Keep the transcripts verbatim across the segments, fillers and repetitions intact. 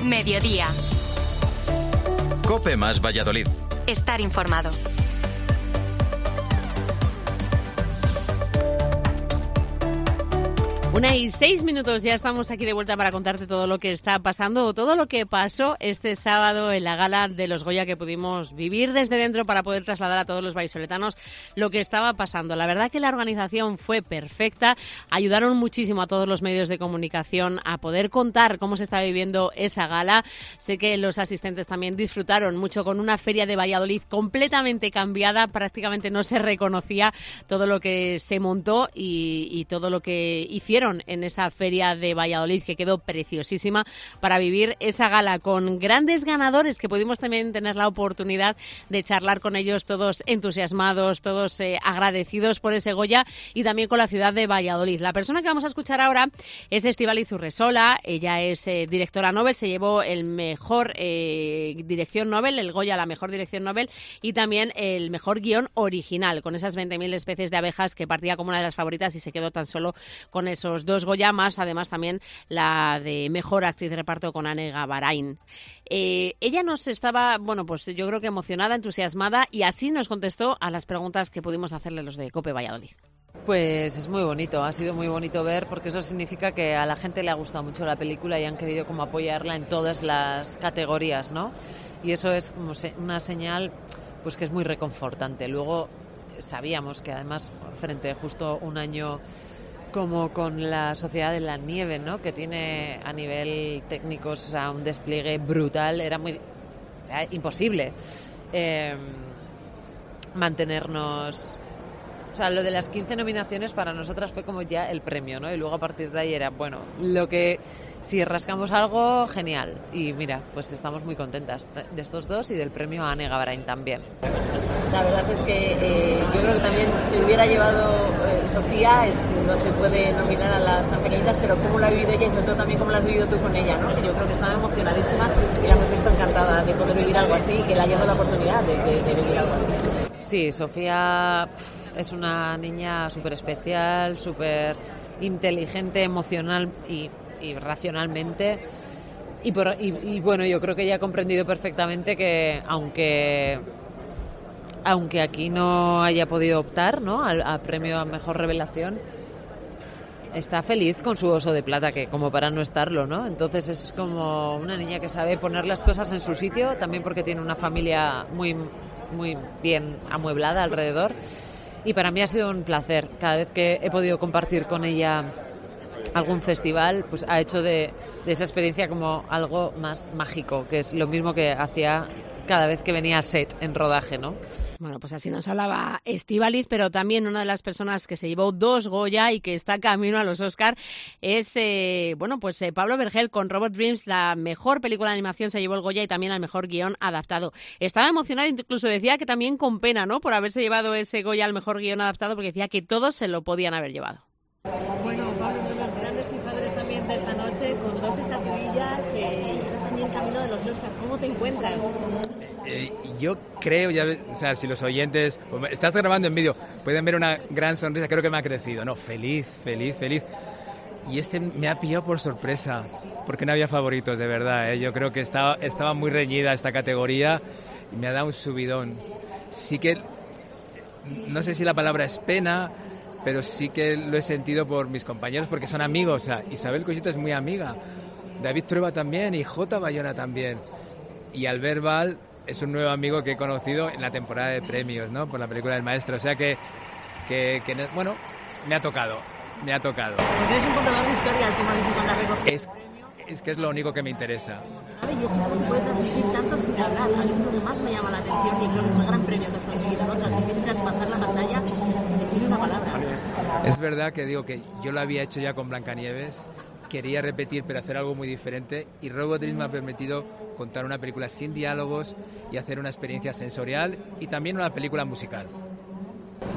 Mediodía. COPE más Valladolid. Estar informado. Una y seis minutos, ya estamos aquí de vuelta para contarte todo lo que está pasando o todo lo que pasó este sábado en la gala de los Goya, que pudimos vivir desde dentro para poder trasladar a todos los vallisoletanos lo que estaba pasando. La verdad que la organización fue perfecta, ayudaron muchísimo a todos los medios de comunicación a poder contar cómo se estaba viviendo esa gala. Sé que los asistentes también disfrutaron mucho con una feria de Valladolid completamente cambiada, prácticamente no se reconocía todo lo que se montó y, y todo lo que hicieron en esa feria de Valladolid, que quedó preciosísima para vivir esa gala con grandes ganadores que pudimos también tener la oportunidad de charlar con ellos, todos entusiasmados, todos eh, agradecidos por ese Goya y también con la ciudad de Valladolid. La persona que vamos a escuchar ahora es Estíbaliz Urresola. Ella es eh, directora Nobel, se llevó el mejor eh, dirección Nobel, el Goya a la mejor dirección Nobel y también el mejor guión original, con esas veinte mil especies de abejas, que partía como una de las favoritas y se quedó tan solo con esos dos Goya, más además también la de mejor actriz de reparto con Ane Gabarain. Eh, ella nos estaba, bueno, pues yo creo que emocionada, entusiasmada, y así nos contestó a las preguntas que pudimos hacerle los de COPE Valladolid. Pues es muy bonito, ha sido muy bonito ver, porque eso significa que a la gente le ha gustado mucho la película y han querido como apoyarla en todas las categorías, ¿no? Y eso es como una señal pues que es muy reconfortante. Luego sabíamos que además frente justo un año como con la Sociedad de la Nieve, ¿no?, que tiene a nivel técnico, o sea, un despliegue brutal, era muy era imposible eh, mantenernos. O sea, lo de las quince nominaciones para nosotras fue como ya el premio, ¿no? Y luego a partir de ahí era, bueno, lo que si rascamos algo, genial. Y mira, pues estamos muy contentas de estos dos y del premio a Ane Gabarain también. La verdad es que eh, yo creo que también si hubiera llevado eh, Sofía, es, no se puede nominar a las tan pequeñitas, pero cómo lo ha vivido ella y sobre todo también cómo lo has vivido tú con ella, ¿no? Que yo creo que estaba emocionadísima y la hemos visto encantada de poder vivir algo así y que le haya dado la oportunidad de, de, de vivir algo así. Sí, Sofía es una niña súper especial, súper inteligente, emocional y, y racionalmente. Y, por, y, y bueno, yo creo que ella ha comprendido perfectamente que aunque, aunque aquí no haya podido optar, ¿no?, al, al premio a mejor revelación, está feliz con su Oso de Plata, que como para no estarlo, ¿no? Entonces es como una niña que sabe poner las cosas en su sitio, también porque tiene una familia muy, muy bien amueblada alrededor. Y para mí ha sido un placer. Cada vez que he podido compartir con ella algún festival, pues ha hecho de, de esa experiencia como algo más mágico, que es lo mismo que hacía cada vez que venía a set en rodaje, ¿no? Bueno, pues así nos hablaba Estíbaliz, pero también una de las personas que se llevó dos Goya y que está camino a los Oscar es, eh, bueno, pues eh, Pablo Vergel con Robot Dreams. La mejor película de animación se llevó el Goya y también el mejor guión adaptado. Estaba emocionado, incluso decía que también con pena, ¿no?, por haberse llevado ese Goya al mejor guión adaptado, porque decía que todos se lo podían haber llevado. Bueno, Pablo, uno de los grandes triunfadores también de esta noche, con dos estatuillas eh, y ahora también camino de los Oscar. ¿Cómo te encuentras? Eh, yo creo, ya, o sea, si los oyentes, estás grabando en vídeo, pueden ver una gran sonrisa, creo que me ha crecido, no, feliz, feliz, feliz. Y este me ha pillado por sorpresa, porque no había favoritos, de verdad, ¿eh? Yo creo que estaba, estaba muy reñida esta categoría y me ha dado un subidón. Sí que, no sé si la palabra es pena, pero sí que lo he sentido por mis compañeros, porque son amigos. O sea, Isabel Coixet es muy amiga, David Trueba también y J. Bayona también. Y Albert Val es un nuevo amigo que he conocido en la temporada de premios, ¿no?, por la película del maestro. O sea que, que, que bueno, me ha tocado, me ha tocado. Porque eres un contador de historia, el tema de cuando has recogido es, es que es lo único que me interesa. Y es que no se puede transmitir tanto sin hablar. A mí es lo que más me llama la atención y creo que es el gran premio que has conseguido, ¿no? Transmitir, pasar la pantalla sin decir una palabra. Es verdad que digo que yo lo había hecho ya con Blancanieves, quería repetir pero hacer algo muy diferente, y Robot Dreams me ha permitido contar una película sin diálogos y hacer una experiencia sensorial y también una película musical.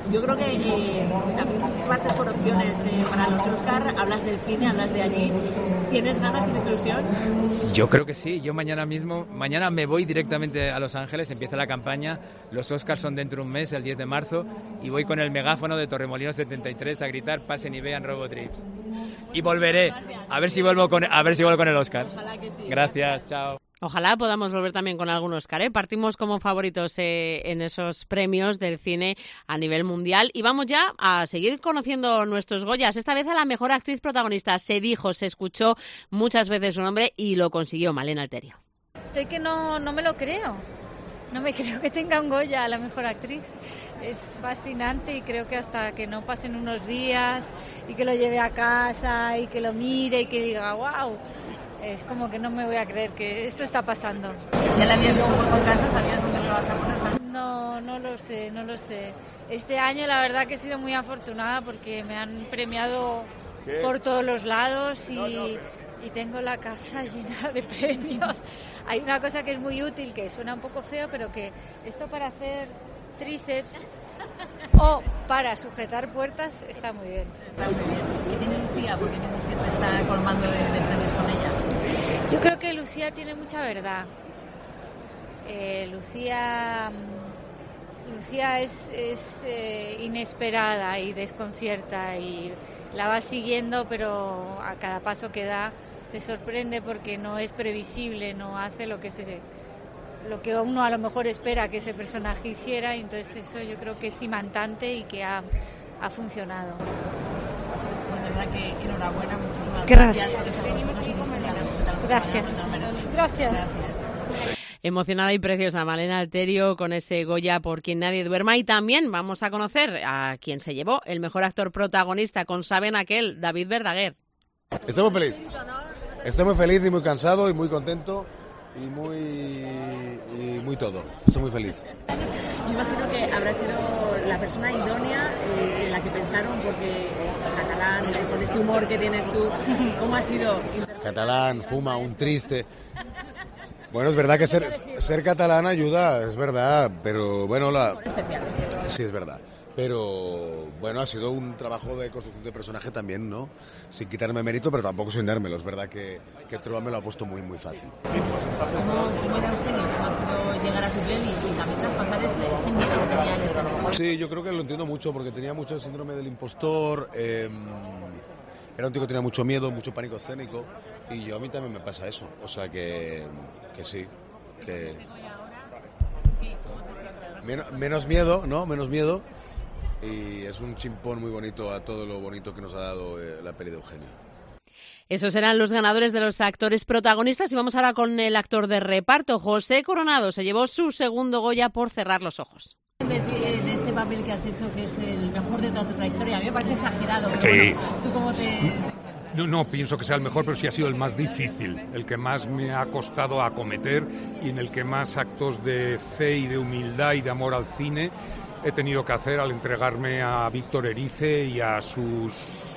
yo creo que eh, también partes por opciones eh, para los Oscar, hablas del cine, hablas de allí. ¿Tienes ganas, tienes ilusión? Yo creo que sí. Yo mañana mismo, mañana me voy directamente a Los Ángeles, empieza la campaña. Los Oscars son dentro de un mes, el diez de marzo, y voy con el megáfono de Torremolinos setenta y tres a gritar pasen y vean Robotrips. Y volveré. A ver si vuelvo con, a ver si vuelvo con el Oscar. Ojalá que sí. Gracias, chao. Ojalá podamos volver también con algún Oscar, ¿eh? Partimos como favoritos eh, en esos premios del cine a nivel mundial y vamos ya a seguir conociendo nuestros Goyas. Esta vez a la mejor actriz protagonista. Se dijo, se escuchó muchas veces su nombre y lo consiguió Malena Alterio. Estoy que no, no me lo creo. No me creo que tenga un Goya a la mejor actriz. Es fascinante y creo que hasta que no pasen unos días y que lo lleve a casa y que lo mire y que diga, wow, es como que no me voy a creer que esto está pasando. ¿Ya le habías dicho por casa? ¿Sabías dónde lo vas a poner? No, no lo sé, no lo sé. Este año la verdad que he sido muy afortunada porque me han premiado ¿Qué? por todos los lados y, no, no, y tengo la casa llena de premios. Hay una cosa que es muy útil, que suena un poco feo, pero que esto para hacer tríceps o para sujetar puertas está muy bien. ¿Qué tiene Lucía? Porque dices que te está colmando de, de premios con ella. Yo creo que Lucía tiene mucha verdad. Eh, Lucía, Lucía es, es eh, inesperada y desconcierta y la vas siguiendo, pero a cada paso que da te sorprende porque no es previsible, no hace lo que se, lo que uno a lo mejor espera que ese personaje hiciera, y entonces eso yo creo que es imantante y que ha, ha funcionado. Pues de verdad que enhorabuena, muchísimas gracias. Gracias. Gracias. Gracias. Gracias. Emocionada y preciosa Malena Alterio con ese Goya por Quien nadie duerma. Y también vamos a conocer a quien se llevó el mejor actor protagonista con Saben aquel, David Verdaguer. Estoy muy feliz. Estoy muy feliz y muy cansado y muy contento y muy y muy todo. Estoy muy feliz. Yo imagino que habrá sido la persona idónea eh, en la que pensaron, porque Catalán, con ese humor que tienes tú, ¿cómo ha sido? Catalán, fuma, un triste. Bueno, es verdad que ser, ser catalán ayuda, es verdad, pero bueno, la... Sí, es verdad. Pero bueno, ha sido un trabajo de construcción de personaje también, ¿no? Sin quitarme mérito, pero tampoco sin dármelo. Es verdad que, que Trueba me lo ha puesto muy, muy fácil. ¿Cómo, cómo era usted? ¿Cómo ha sido llegar a su piel y, y también traspasar ese, ese miedo que tenía el escenario? Sí, yo creo que lo entiendo mucho porque tenía mucho síndrome del impostor. Eh, era un tío que tenía mucho miedo, mucho pánico escénico. Y yo a mí también me pasa eso. O sea que, que sí, que... Menos, menos miedo, ¿no? Menos miedo. Y es un chimpón muy bonito a todo lo bonito que nos ha dado eh, la peli de Eugenio. Esos eran los ganadores de los actores protagonistas y vamos ahora con el actor de reparto. José Coronado se llevó su segundo Goya por Cerrar los ojos. De, de este papel que has hecho, que es el mejor de toda tu trayectoria, a mí me parece exagerado. Sí. Bueno, ¿tú cómo te...? No, no pienso que sea el mejor, pero sí ha sido el más difícil, el que más me ha costado acometer y en el que más actos de fe y de humildad y de amor al cine he tenido que hacer al entregarme a Víctor Erice y a sus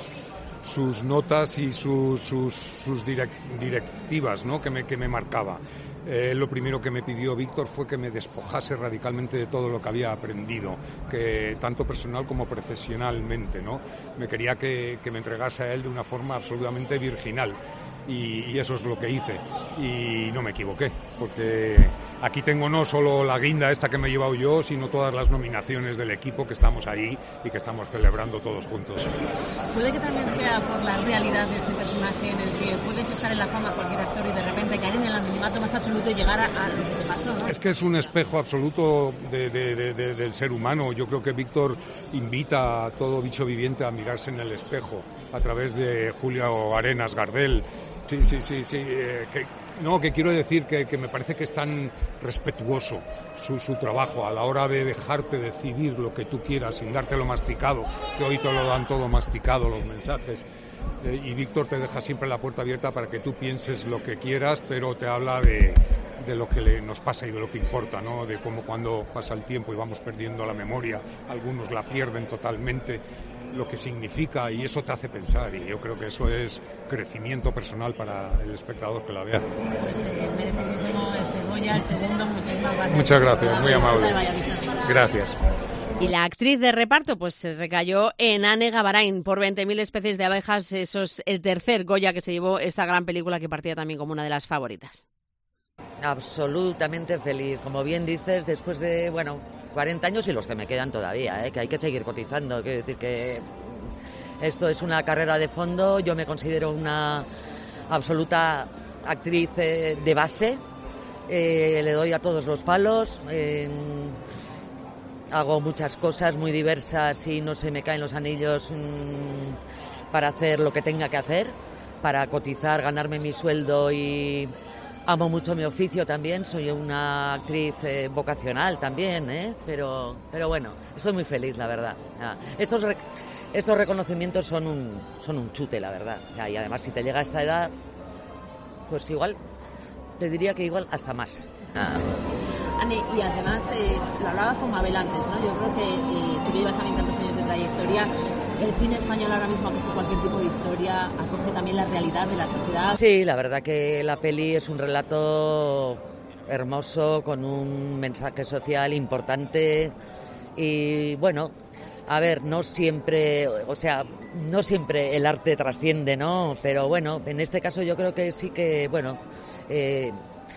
sus notas y sus, sus, sus direct, directivas, ¿no? que, me, que me marcaba. Eh, lo primero que me pidió Víctor fue que me despojase radicalmente de todo lo que había aprendido, que tanto personal como profesionalmente, ¿no? Me quería que, que me entregase a él de una forma absolutamente virginal. Y, y eso es lo que hice y no me equivoqué, porque aquí tengo no solo la guinda esta que me he llevado yo, sino todas las nominaciones del equipo que estamos ahí y que estamos celebrando todos juntos. Puede que también sea por la realidad de este personaje en el que puedes estar en la fama cualquier actor y de repente caer en el anonimato más absoluto y llegar a, a lo que te pasó, ¿no? Es que es un espejo absoluto de, de, de, de, del ser humano. Yo creo que Víctor invita a todo bicho viviente a mirarse en el espejo a través de Julio Arenas Gardel. Sí, sí, sí, sí. Eh, que, no, que quiero decir que, que me parece que es tan respetuoso su, su trabajo a la hora de dejarte decidir lo que tú quieras sin dártelo masticado, que hoy te lo dan todo masticado los mensajes. Eh, y Víctor te deja siempre la puerta abierta para que tú pienses lo que quieras, pero te habla de, de lo que le, nos pasa y de lo que importa, ¿no? De cómo cuando pasa el tiempo y vamos perdiendo la memoria, algunos la pierden totalmente, lo que significa, y eso te hace pensar, y yo creo que eso es crecimiento personal para el espectador que la vea. Pues eh, merecidísimo este Goya, el segundo, muchísimas gracias. Muchas gracias, muy amable. Gracias. Y la actriz de reparto pues se recayó en Anne Gavarain por veinte mil especies de abejas. Eso es el tercer Goya que se llevó esta gran película que partía también como una de las favoritas. Absolutamente feliz. Como bien dices, después de, bueno, cuarenta años y los que me quedan todavía, ¿eh? Que hay que seguir cotizando. Quiero decir que esto es una carrera de fondo. Yo me considero una absoluta actriz eh, de base. Eh, le doy a todos los palos. Eh, Hago muchas cosas muy diversas y no se me caen los anillos mmm, para hacer lo que tenga que hacer, para cotizar, ganarme mi sueldo, y amo mucho mi oficio también. Soy una actriz eh, vocacional también, ¿eh? pero, pero bueno, estoy muy feliz, la verdad. Ya. Estos, re- estos reconocimientos son un, son un chute, la verdad. Ya, y además, si te llega a esta edad, pues igual, te diría que igual hasta más. Ya. Anne, y además, eh, lo hablaba con Mabel antes, ¿no? Yo creo que eh, tú que llevas también tantos años de trayectoria, el cine español ahora mismo acoge cualquier tipo de historia, acoge también la realidad de la sociedad. Sí, la verdad que la peli es un relato hermoso, con un mensaje social importante y, bueno, a ver, no siempre, o sea, no siempre el arte trasciende, ¿no? Pero, bueno, en este caso yo creo que sí que, bueno... Eh,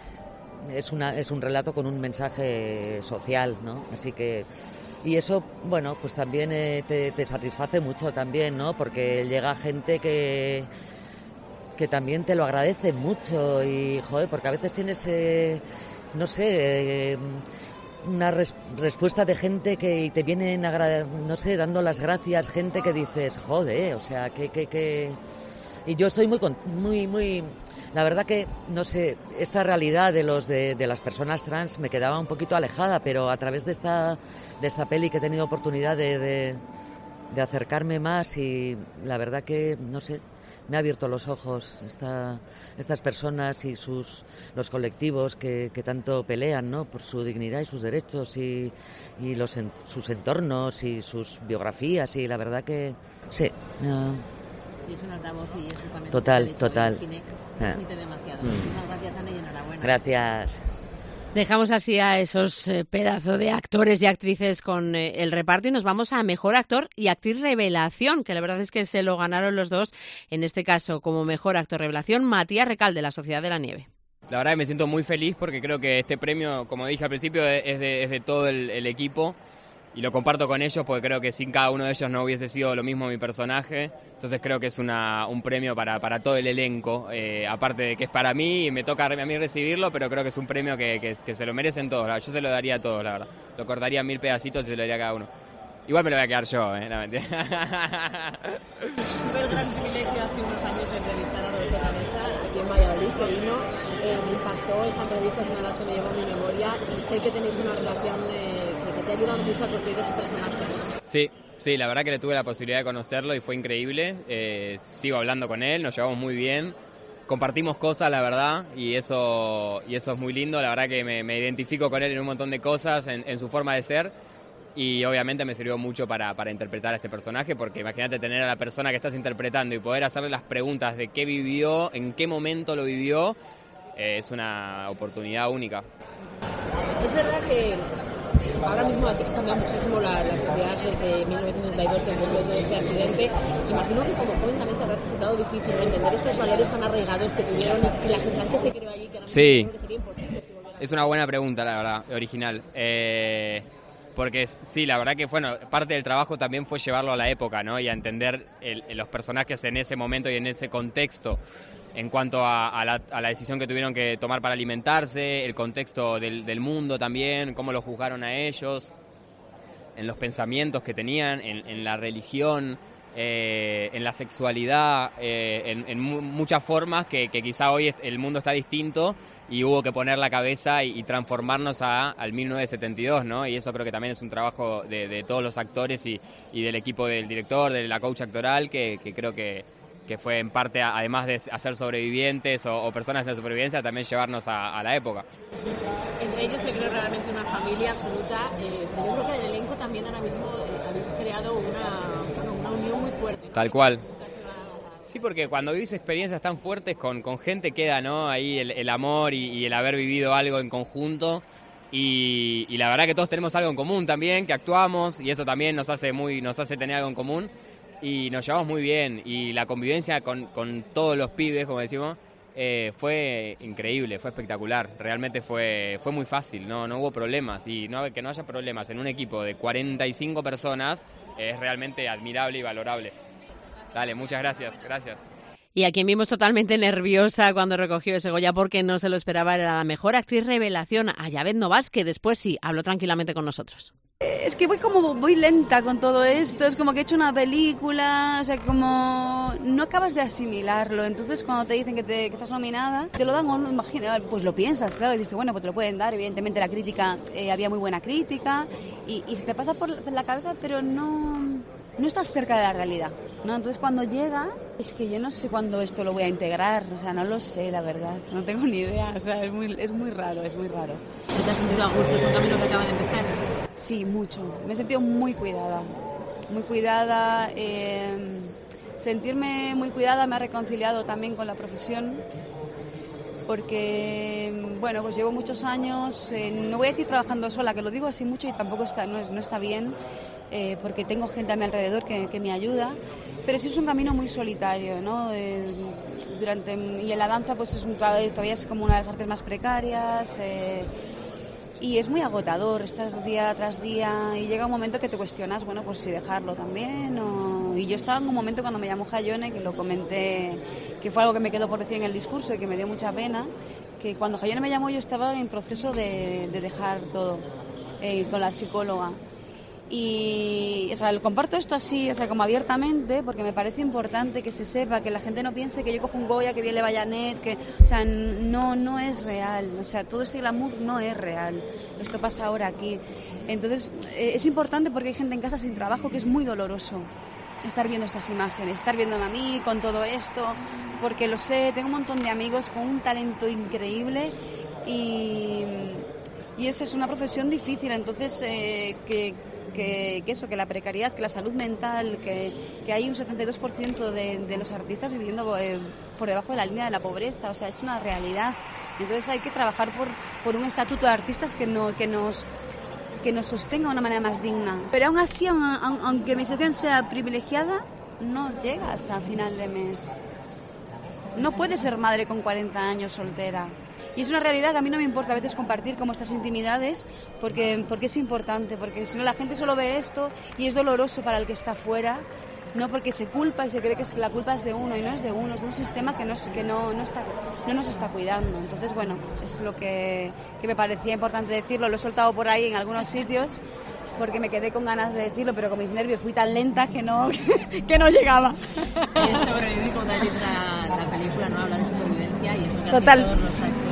Es, una, es un relato con un mensaje social, ¿no? Así que... Y eso, bueno, pues también eh, te, te satisface mucho también, ¿no? Porque llega gente que, que también te lo agradece mucho y, joder, porque a veces tienes, eh, no sé, eh, una res, respuesta de gente que te vienen, agra- no sé, dando las gracias, gente que dices, joder, o sea, que... que, que... Y yo estoy muy, muy, muy... La verdad que, no sé, esta realidad de los de, de las personas trans me quedaba un poquito alejada, pero a través de esta de esta peli que he tenido oportunidad de, de, de acercarme más, y la verdad que, no sé, me ha abierto los ojos esta, estas personas y sus los colectivos que, que tanto pelean, ¿no? Por su dignidad y sus derechos y, y los en, sus entornos y sus biografías, y la verdad que, sí... Uh, Sí, es un altavoz y eso también. Total, total. Cine transmite demasiado. Mm. Muchísimas gracias, Anne, y enhorabuena. Gracias. Dejamos así a esos eh, pedazos de actores y actrices con eh, el reparto y nos vamos a Mejor Actor y Actriz Revelación, que la verdad es que se lo ganaron los dos. En este caso, como Mejor Actor Revelación, Matías Recalde, de La Sociedad de la Nieve. La verdad que me siento muy feliz porque creo que este premio, como dije al principio, es de, es de todo el, el equipo. Y lo comparto con ellos porque creo que sin cada uno de ellos no hubiese sido lo mismo mi personaje. Entonces creo que es una, un premio para, para todo el elenco. Eh, aparte de que es para mí y me toca a mí recibirlo, pero creo que es un premio que, que, que se lo merecen todos. Yo se lo daría a todos, la verdad. Lo cortaría en mil pedacitos y se lo daría a cada uno. Igual me lo voy a quedar yo, ¿eh? No, mentira. Tuve el gran privilegio hace unos años de entrevistar a Roberto Canessa aquí en Valladolid, que vino, eh, me impactó esa entrevista, es una de las que me llevo en mi memoria, y sé que tenéis una relación eh, que te ayuda mucho a construir ese personaje. Sí, sí, la verdad que le tuve la posibilidad de conocerlo y fue increíble. Eh, sigo hablando con él, nos llevamos muy bien. Compartimos cosas, la verdad, y eso, y eso es muy lindo. La verdad que me, me identifico con él en un montón de cosas, en, en su forma de ser. Y obviamente me sirvió mucho para, para interpretar a este personaje, porque imagínate tener a la persona que estás interpretando y poder hacerle las preguntas de qué vivió, en qué momento lo vivió, eh, es una oportunidad única. Es verdad que ahora mismo ha cambiado muchísimo la, la sociedad desde mil novecientos noventa y dos, que ocurrió todo este accidente. Imagino que como joven también te habrá resultado difícil, ¿no?, entender esos valores tan arraigados que tuvieron y la sociedad que se creó allí, que ahora sí. mismo que sería imposible. Si volviera a... Es una buena pregunta, la verdad, original. Eh... Porque sí, la verdad que bueno, parte del trabajo también fue llevarlo a la época, ¿no? Y a entender el, los personajes en ese momento y en ese contexto, en cuanto a, a, la, a la decisión que tuvieron que tomar para alimentarse, el contexto del, del mundo también, cómo lo juzgaron a ellos, en los pensamientos que tenían, en, en la religión, eh, en la sexualidad, eh, en, en mu- muchas formas que, que quizá hoy el mundo está distinto. Y hubo que poner la cabeza y, y transformarnos a, al mil novecientos setenta y dos, ¿no? Y eso creo que también es un trabajo de, de todos los actores y, y del equipo del director, de la coach actoral, que, que creo que, que fue en parte, a, además de hacer sobrevivientes o, o personas en supervivencia, también llevarnos a, a la época. Entre ellos se creó realmente una familia absoluta. Eh, pero yo creo que en el elenco también ahora mismo eh, habéis creado una, bueno, una unión muy fuerte, ¿no? Tal cual. Sí, porque cuando vivís experiencias tan fuertes con, con gente queda, ¿no? Ahí el, el amor y, y el haber vivido algo en conjunto. Y, y la verdad que todos tenemos algo en común también, que actuamos, y eso también nos hace muy nos hace tener algo en común, y nos llevamos muy bien, y la convivencia con, con todos los pibes, como decimos, eh, fue increíble, fue espectacular, realmente fue fue muy fácil, no no hubo problemas, y no, que no haya problemas en un equipo de cuarenta y cinco personas es realmente admirable y valorable. Dale, muchas gracias, gracias. Y a quien vimos totalmente nerviosa cuando recogió ese Goya porque no se lo esperaba era la mejor actriz revelación, a Yavet Novas, que después sí habló tranquilamente con nosotros. Es que voy como voy lenta con todo esto, es como que he hecho una película, o sea, como no acabas de asimilarlo, entonces cuando te dicen que, te, que estás nominada, te lo dan, o no, imagina, pues lo piensas, claro, y dices, bueno, pues te lo pueden dar, evidentemente la crítica, eh, había muy buena crítica, y, y se te pasa por la cabeza, pero no, no estás cerca de la realidad, ¿no? Entonces cuando llega, es que yo no sé cuándo esto lo voy a integrar, o sea, no lo sé, la verdad, no tengo ni idea, o sea, es muy, es muy raro, es muy raro. ¿Te has sentido a gusto? ¿Es un camino que acaba de empezar? Sí, mucho. Me he sentido muy cuidada, muy cuidada. Eh, sentirme muy cuidada me ha reconciliado también con la profesión, porque, bueno, pues llevo muchos años, eh, no voy a decir trabajando sola, que lo digo así mucho y tampoco está, no, es, no está bien, eh, porque tengo gente a mi alrededor que, que me ayuda, pero sí es un camino muy solitario, ¿no? Eh, durante, y en la danza pues es un, todavía es como una de las artes más precarias, eh, y es muy agotador, estás día tras día y llega un momento que te cuestionas, bueno, pues si dejarlo también o... Y yo estaba en un momento cuando me llamó Jayone, que lo comenté, que fue algo que me quedó por decir en el discurso y que me dio mucha pena, que cuando Jayone me llamó yo estaba en proceso de, de dejar todo eh, con la psicóloga. Y, o sea, lo comparto esto así, o sea, como abiertamente, porque me parece importante que se sepa, que la gente no piense que yo cojo un Goya, que viene Bayanet, que, o sea, no, no es real, o sea, todo este glamour no es real, esto pasa ahora aquí. Entonces, eh, es importante porque hay gente en casa sin trabajo que es muy doloroso estar viendo estas imágenes, estar viéndome a mí con todo esto, porque lo sé, tengo un montón de amigos con un talento increíble y, y esa es una profesión difícil, entonces, eh, que Que, que eso, que la precariedad, que la salud mental, que, que hay un setenta y dos por ciento de, de los artistas viviendo eh, por debajo de la línea de la pobreza, o sea, es una realidad. Entonces hay que trabajar por, por un estatuto de artistas que, no, que, nos, que nos sostenga de una manera más digna. Pero aún así, aunque mi situación sea privilegiada, no llegas a final de mes. No puedes ser madre con cuarenta años soltera. Y es una realidad que a mí no me importa a veces compartir como estas intimidades porque, porque es importante, porque si no la gente solo ve esto y es doloroso para el que está fuera, no porque se culpa y se cree que la culpa es de uno y no es de uno, es de un sistema que, no, que no, no, está, no nos está cuidando. Entonces, bueno, es lo que, que me parecía importante decirlo, lo he soltado por ahí en algunos sitios porque me quedé con ganas de decirlo, pero con mis nervios fui tan lenta que no, que no llegaba. Es sobrevivir, como también la, la película, ¿no? Habla de supervivencia y es lo que Total. hacen todos los actores.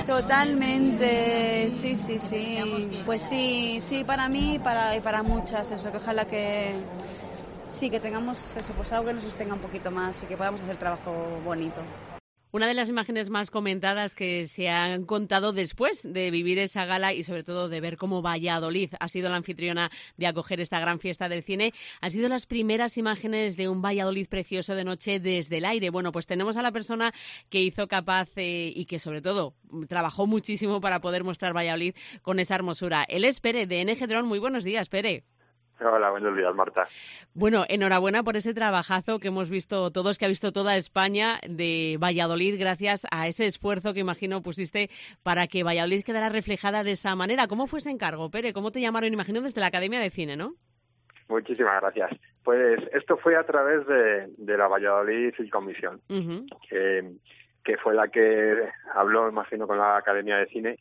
Totalmente, sí, sí, sí. Pues sí, sí, para mí para, y para muchas, eso, que ojalá que sí, que tengamos eso, pues algo que nos sostenga un poquito más y que podamos hacer trabajo bonito. Una de las imágenes más comentadas que se han contado después de vivir esa gala y sobre todo de ver cómo Valladolid ha sido la anfitriona de acoger esta gran fiesta del cine, han sido las primeras imágenes de un Valladolid precioso de noche desde el aire. Bueno, pues tenemos a la persona que hizo capaz eh, y que sobre todo trabajó muchísimo para poder mostrar Valladolid con esa hermosura. Él es Pere, de N G Drone. Muy buenos días, Pere. Hola, buenos días, Marta. Bueno, enhorabuena por ese trabajazo que hemos visto todos, que ha visto toda España de Valladolid, gracias a ese esfuerzo que imagino pusiste para que Valladolid quedara reflejada de esa manera. ¿Cómo fue ese encargo, Pere? ¿Cómo te llamaron? Imagino desde la Academia de Cine, ¿no? Muchísimas gracias. Pues esto fue a través de, de la Valladolid Film Commission, Uh-huh. que, que fue la que habló, imagino, con la Academia de Cine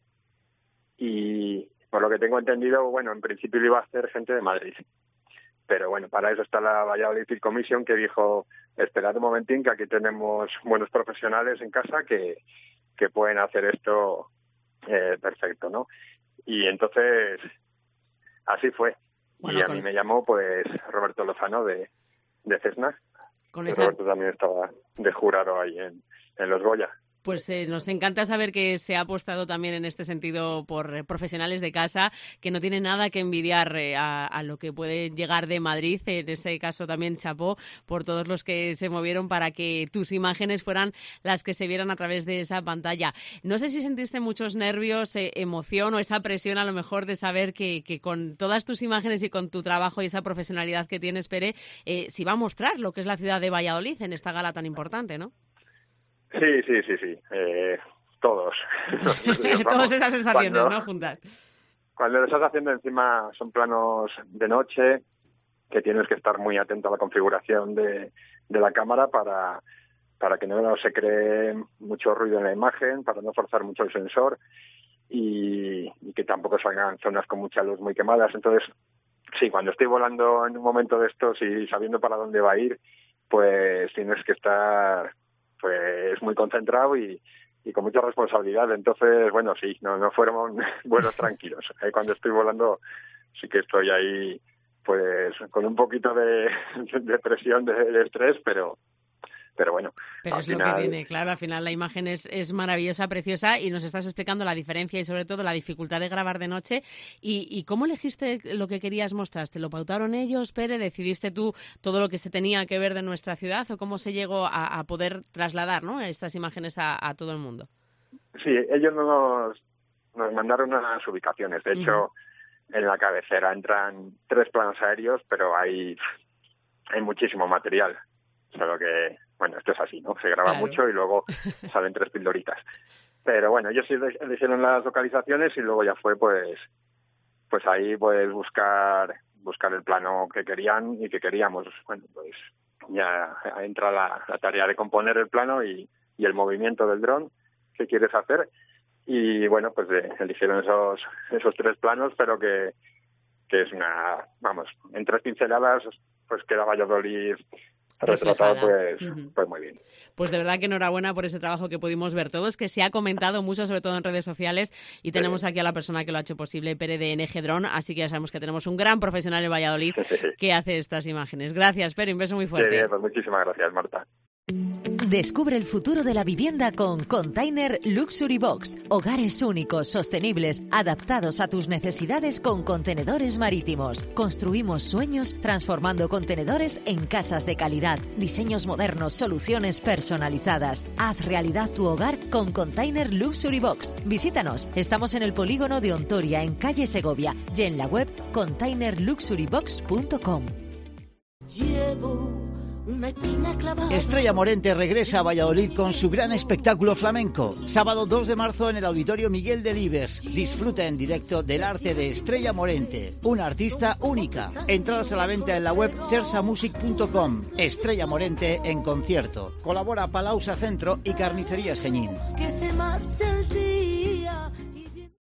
y... Por lo que tengo entendido, bueno, en principio lo iba a hacer gente de Madrid. Pero bueno, para eso está la Valladolid Film Commission, que dijo, esperad un momentín, que aquí tenemos buenos profesionales en casa que, que pueden hacer esto eh, perfecto, ¿no? Y entonces, así fue. Bueno, y a con... mí me llamó, pues, Roberto Lozano de, de Cesna. Con esa... Roberto también estaba de jurado ahí en, en los Goya. Pues eh, nos encanta saber que se ha apostado también en este sentido por eh, profesionales de casa, que no tienen nada que envidiar eh, a, a lo que puede llegar de Madrid. En ese caso también chapó por todos los que se movieron para que tus imágenes fueran las que se vieran a través de esa pantalla. No sé si sentiste muchos nervios, eh, emoción o esa presión a lo mejor de saber que, que con todas tus imágenes y con tu trabajo y esa profesionalidad que tienes, Pere, eh, se iba a mostrar lo que es la ciudad de Valladolid en esta gala tan importante, ¿no? Sí, sí, sí, sí. Eh, todos. Todas esas sensaciones, cuando, ¿no? Juntas. Cuando lo estás haciendo encima son planos de noche, que tienes que estar muy atento a la configuración de, de la cámara para, para que no se cree mucho ruido en la imagen, para no forzar mucho el sensor y, y que tampoco salgan zonas con mucha luz muy quemadas. Entonces, sí, cuando estoy volando en un momento de estos y sabiendo para dónde va a ir, pues tienes que estar pues muy concentrado y, y con mucha responsabilidad. Entonces, bueno, sí, no no fueron vuelos tranquilos. Eh, cuando estoy volando sí que estoy ahí pues con un poquito de, de presión, de, de estrés, pero pero bueno. Pero es final... lo que tiene, claro, al final la imagen es, es maravillosa, preciosa, y nos estás explicando la diferencia y sobre todo la dificultad de grabar de noche. ¿Y, y cómo elegiste lo que querías mostrar? ¿Te lo pautaron ellos, Pere? ¿Decidiste tú todo lo que se tenía que ver de nuestra ciudad? ¿O cómo se llegó a, a poder trasladar, ¿no?, estas imágenes a, a todo el mundo? Sí, ellos nos, nos mandaron unas ubicaciones. De hecho, uh-huh. en la cabecera entran tres planos aéreos, pero hay, hay muchísimo material. Solo que, bueno, esto es así, ¿no? Se graba claro. mucho y luego salen tres pildoritas. Pero bueno, ellos sí eligieron las localizaciones y luego ya fue, pues, pues ahí pues buscar buscar el plano que querían y que queríamos. Bueno, pues ya entra la, la tarea de componer el plano y, y el movimiento del dron que quieres hacer. Y bueno, pues eh, eligieron esos esos tres planos, pero que, que es una, vamos, en tres pinceladas pues queda Valladolid retratado pues, uh-huh. pues muy bien. Pues de verdad que enhorabuena por ese trabajo que pudimos ver todos, que se ha comentado mucho, sobre todo en redes sociales, y tenemos sí. aquí a la persona que lo ha hecho posible, Pere de N G Drone, así que ya sabemos que tenemos un gran profesional en Valladolid que hace estas imágenes. Gracias, Pere, un beso muy fuerte. Sí, bien, pues muchísimas gracias, Marta. Descubre el futuro de la vivienda con Container Luxury Box. Hogares únicos, sostenibles, adaptados a tus necesidades con contenedores marítimos. Construimos sueños transformando contenedores en casas de calidad. Diseños modernos, soluciones personalizadas. Haz realidad tu hogar con Container Luxury Box. Visítanos. Estamos en el polígono de Ontoria, en calle Segovia, y en la web container luxury box punto com. Llevo una espina clavada. Estrella Morente regresa a Valladolid con su gran espectáculo flamenco. Sábado dos de marzo en el Auditorio Miguel Delibes. Disfruta en directo del arte de Estrella Morente, una artista única. Entradas a la venta en la web cersa music punto com. Estrella Morente en concierto. Colabora Palausa Centro y Carnicerías Geñín. Que se marche el día y bien...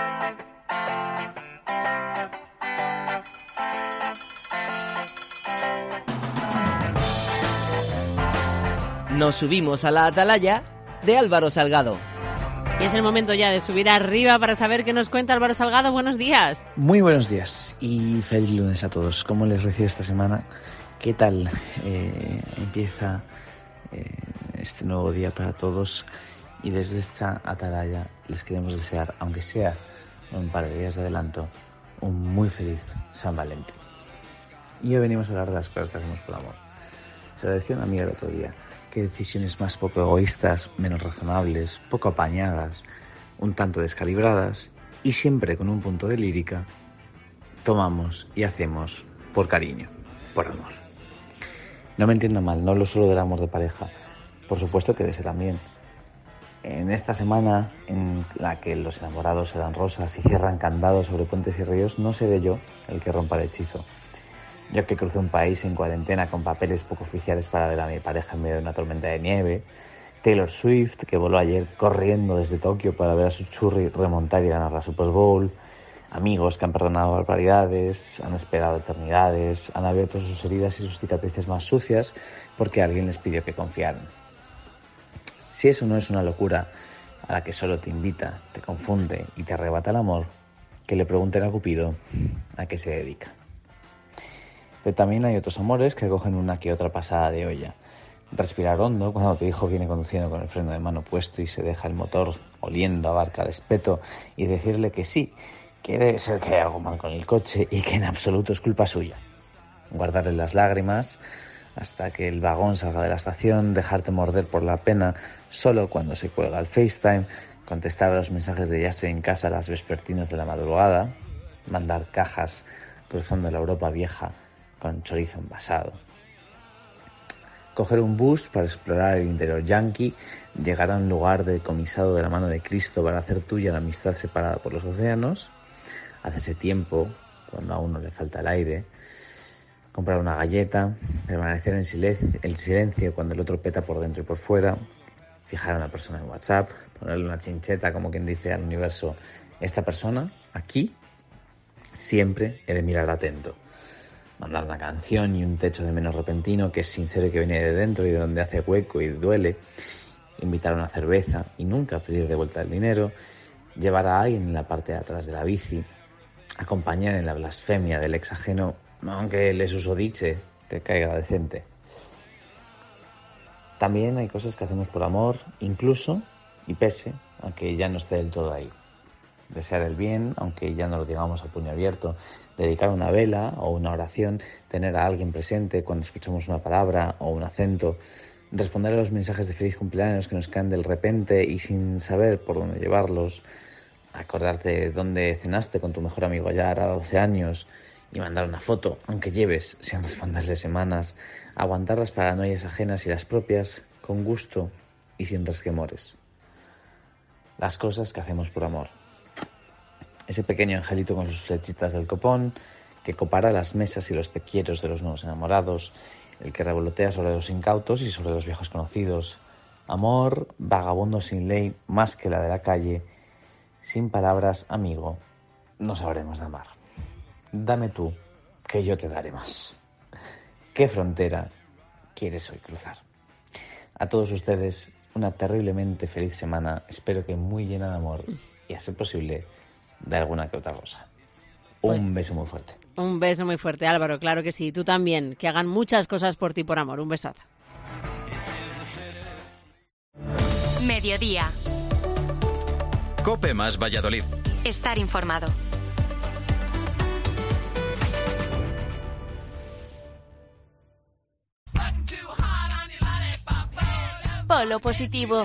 Nos subimos a la atalaya de Álvaro Salgado. Y es el momento ya de subir arriba para saber qué nos cuenta Álvaro Salgado. Buenos días. Muy buenos días y feliz lunes a todos. ¿Cómo les recibe esta semana? ¿Qué tal eh, empieza eh, este nuevo día para todos? Y desde esta atalaya les queremos desear, aunque sea un par de días de adelanto, un muy feliz San Valentín. Y hoy venimos a hablar de las cosas que hacemos por amor. Se lo decía una amiga el otro día. Qué decisiones más poco egoístas, menos razonables, poco apañadas, un tanto descalibradas y siempre con un punto de lírica, tomamos y hacemos por cariño, por amor. No me entiendan mal, no hablo solo del amor de pareja, por supuesto que de ese también. En esta semana en la que los enamorados se dan rosas y cierran candados sobre puentes y ríos, no seré yo el que rompa el hechizo. Yo que crucé un país en cuarentena con papeles poco oficiales para ver a mi pareja en medio de una tormenta de nieve, Taylor Swift, que voló ayer corriendo desde Tokio para ver a su churri remontar y ganar la Super Bowl, amigos que han perdonado barbaridades, han esperado eternidades, han abierto sus heridas y sus cicatrices más sucias porque alguien les pidió que confiaran. Si eso no es una locura a la que solo te invita, te confunde y te arrebata el amor, que le pregunten a Cupido a qué se dedica. Pero también hay otros amores que acogen una que otra pasada de olla. respirar hondo cuando tu hijo viene conduciendo con el freno de mano puesto y se deja el motor oliendo a barca de espeto, y decirle que sí, que debe ser que hay algo mal con el coche y que en absoluto es culpa suya. Guardarle las lágrimas hasta que el vagón salga de la estación, dejarte morder por la pena solo cuando se cuelga el FaceTime, contestar a los mensajes de ya estoy en casa a las vespertinas de la madrugada, mandar cajas cruzando la Europa vieja con chorizo envasado, coger un bus para explorar el interior yanqui, llegar a un lugar decomisado de la mano de Cristo para hacer tuya la amistad separada por los océanos, hacerse tiempo cuando a uno le falta el aire, comprar una galleta, permanecer en silencio, el silencio cuando el otro peta por dentro y por fuera, fijar a una persona en WhatsApp, ponerle una chincheta como quien dice al universo, esta persona, aquí, siempre he de mirar atento. Mandar una canción y un techo de menos repentino que es sincero y que viene de dentro y de donde hace hueco y duele, invitar a una cerveza y nunca pedir de vuelta el dinero, llevar a alguien en la parte de atrás de la bici, acompañar en la blasfemia del ex ajeno, aunque le susodiche te caiga decente. También hay cosas que hacemos por amor, incluso y pese a que ya no esté del todo ahí. Desear el bien, aunque ya no lo digamos a puño abierto, dedicar una vela o una oración, tener a alguien presente cuando escuchamos una palabra o un acento, responder a los mensajes de feliz cumpleaños que nos caen del repente y sin saber por dónde llevarlos, acordarte de dónde cenaste con tu mejor amigo ya hará doce años y mandar una foto, aunque lleves sin responderle semanas, aguantar las paranoias ajenas y las propias con gusto y sin resquemores. Las cosas que hacemos por amor. Ese pequeño angelito con sus flechitas del copón, que copará las mesas y los te quieros de los nuevos enamorados, el que revolotea sobre los incautos y sobre los viejos conocidos. Amor, vagabundo sin ley, más que la de la calle, sin palabras, amigo, no sabremos de amar. Dame tú, que yo te daré más. ¿Qué frontera quieres hoy cruzar? A todos ustedes, una terriblemente feliz semana, espero que muy llena de amor y, a ser posible, de alguna que otra cosa. Un pues, beso muy fuerte. Un beso muy fuerte, Álvaro, claro que sí. Tú también, que hagan muchas cosas por ti por amor. Un besazo. Mediodía. COPE más Valladolid. Estar informado. Polo positivo.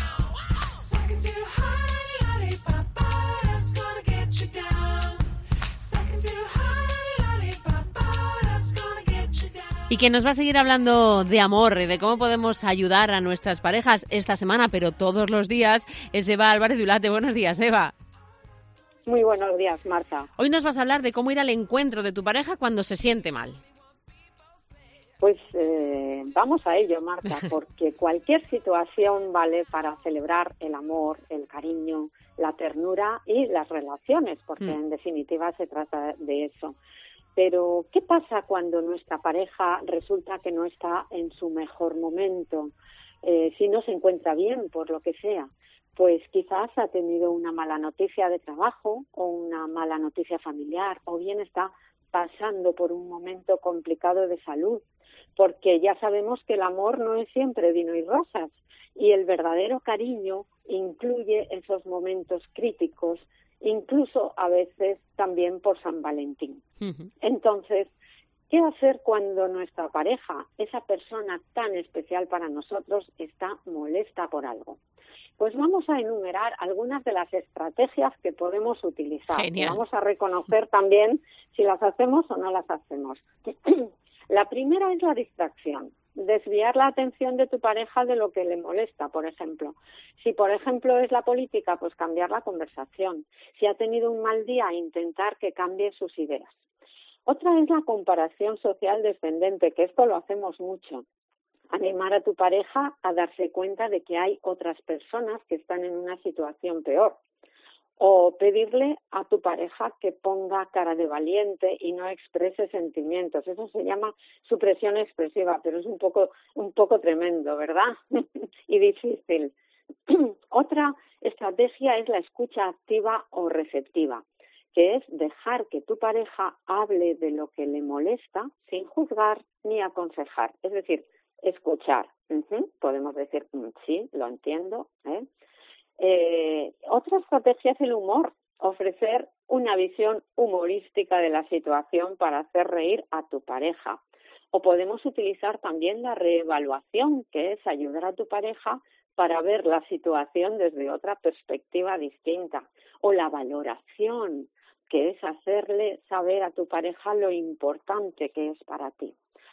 Y que nos va a seguir hablando de amor y de cómo podemos ayudar a nuestras parejas esta semana, pero todos los días, es Eva Álvarez de Ulate. Buenos días, Eva. Muy buenos días, Marta. Hoy nos vas a hablar de cómo ir al encuentro de tu pareja cuando se siente mal. Pues eh, vamos a ello, Marta, porque cualquier situación vale para celebrar el amor, el cariño, la ternura y las relaciones, porque mm. en definitiva se trata de eso. Pero, ¿qué pasa cuando nuestra pareja resulta que no está en su mejor momento? Eh, si no se encuentra bien, por lo que sea, pues quizás ha tenido una mala noticia de trabajo o una mala noticia familiar, o bien está pasando por un momento complicado de salud, porque ya sabemos que el amor no es siempre vino y rosas, y el verdadero cariño incluye esos momentos críticos, incluso a veces también por San Valentín. Uh-huh. Entonces, ¿qué hacer cuando nuestra pareja, esa persona tan especial para nosotros, está molesta por algo? Pues vamos a enumerar algunas de las estrategias que podemos utilizar. Genial. Vamos a reconocer también si las hacemos o no las hacemos. La primera es la distracción. Desviar la atención de tu pareja de lo que le molesta, por ejemplo. Si, por ejemplo, es la política, pues cambiar la conversación. Si ha tenido un mal día, intentar que cambie sus ideas. Otra es la comparación social descendente, que esto lo hacemos mucho. Animar a tu pareja a darse cuenta de que hay otras personas que están en una situación peor. O pedirle a tu pareja que ponga cara de valiente y no exprese sentimientos. Eso se llama supresión expresiva, pero es un poco, un poco tremendo, ¿verdad? Y difícil. Otra estrategia es la escucha activa o receptiva, que es dejar que tu pareja hable de lo que le molesta sin juzgar ni aconsejar. Es decir, escuchar. Uh-huh. Podemos decir, mm, sí, lo entiendo. ¿eh? Eh, otra estrategia es el humor, ofrecer una visión humorística de la situación para hacer reír a tu pareja. O podemos utilizar también la reevaluación, que es ayudar a tu pareja para ver la situación desde otra perspectiva distinta. O la valoración, que es hacerle saber a tu pareja lo importante que es para ti.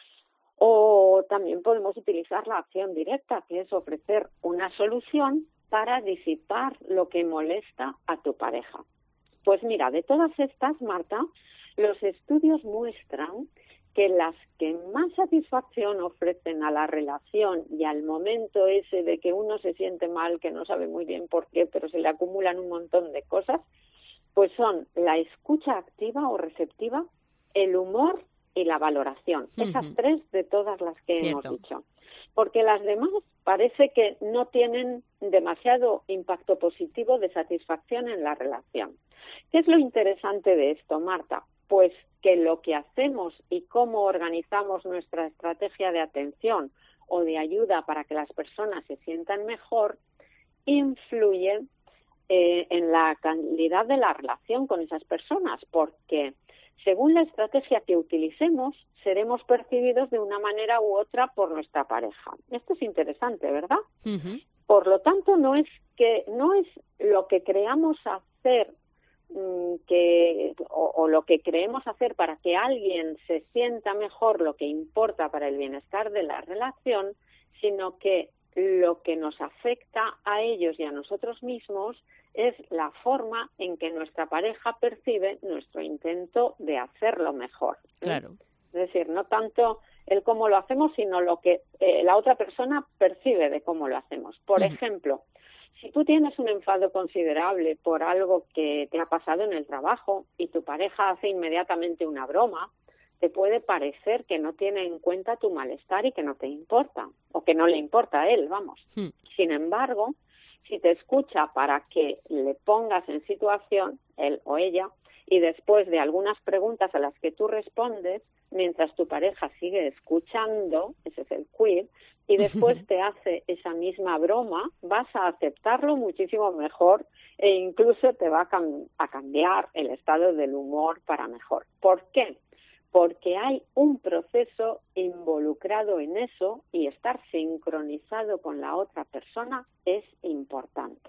O también podemos utilizar la acción directa, que es ofrecer una solución para disipar lo que molesta a tu pareja. Pues mira, de todas estas, Marta, los estudios muestran que las que más satisfacción ofrecen a la relación y al momento ese de que uno se siente mal, que no sabe muy bien por qué, pero se le acumulan un montón de cosas, pues son la escucha activa o receptiva, el humor y la valoración. Uh-huh. Esas tres de todas las que Cierto. hemos dicho. Porque las demás parece que no tienen demasiado impacto positivo de satisfacción en la relación. ¿Qué es lo interesante de esto, Marta? Pues que lo que hacemos y cómo organizamos nuestra estrategia de atención o de ayuda para que las personas se sientan mejor influye eh, en la calidad de la relación con esas personas, porque según la estrategia que utilicemos, seremos percibidos de una manera u otra por nuestra pareja. Esto es interesante, ¿verdad? Uh-huh. Por lo tanto, no es que no es lo que creamos hacer mmm, que o, o lo que creemos hacer para que alguien se sienta mejor lo que importa para el bienestar de la relación, sino que lo que nos afecta a ellos y a nosotros mismos es la forma en que nuestra pareja percibe nuestro intento de hacerlo mejor. Claro. Es decir, no tanto el cómo lo hacemos, sino lo que eh, la otra persona percibe de cómo lo hacemos. Por uh-huh. ejemplo, si tú tienes un enfado considerable por algo que te ha pasado en el trabajo y tu pareja hace inmediatamente una broma, te puede parecer que no tiene en cuenta tu malestar y que no te importa, o que no le importa a él, vamos. Uh-huh. Sin embargo, si te escucha para que le pongas en situación, él o ella, y después de algunas preguntas a las que tú respondes, mientras tu pareja sigue escuchando, ese es el quid, y después te hace esa misma broma, vas a aceptarlo muchísimo mejor e incluso te va a, cam- a cambiar el estado del humor para mejor. ¿Por qué? Porque hay un proceso involucrado en eso y estar sincronizado con la otra persona es importante.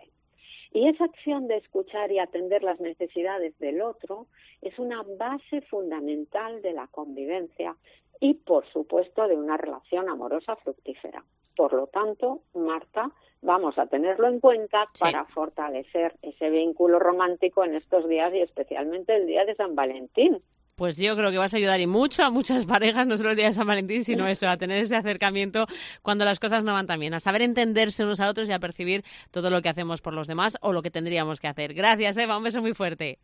Y esa acción de escuchar y atender las necesidades del otro es una base fundamental de la convivencia y, por supuesto, de una relación amorosa fructífera. Por lo tanto, Marta, vamos a tenerlo en cuenta sí. para fortalecer ese vínculo romántico en estos días y especialmente el día de San Valentín. Pues yo creo que vas a ayudar y mucho a muchas parejas, no solo el día de San Valentín, sino eso, a tener ese acercamiento cuando las cosas no van tan bien, a saber entenderse unos a otros y a percibir todo lo que hacemos por los demás o lo que tendríamos que hacer. Gracias, Eva, un beso muy fuerte.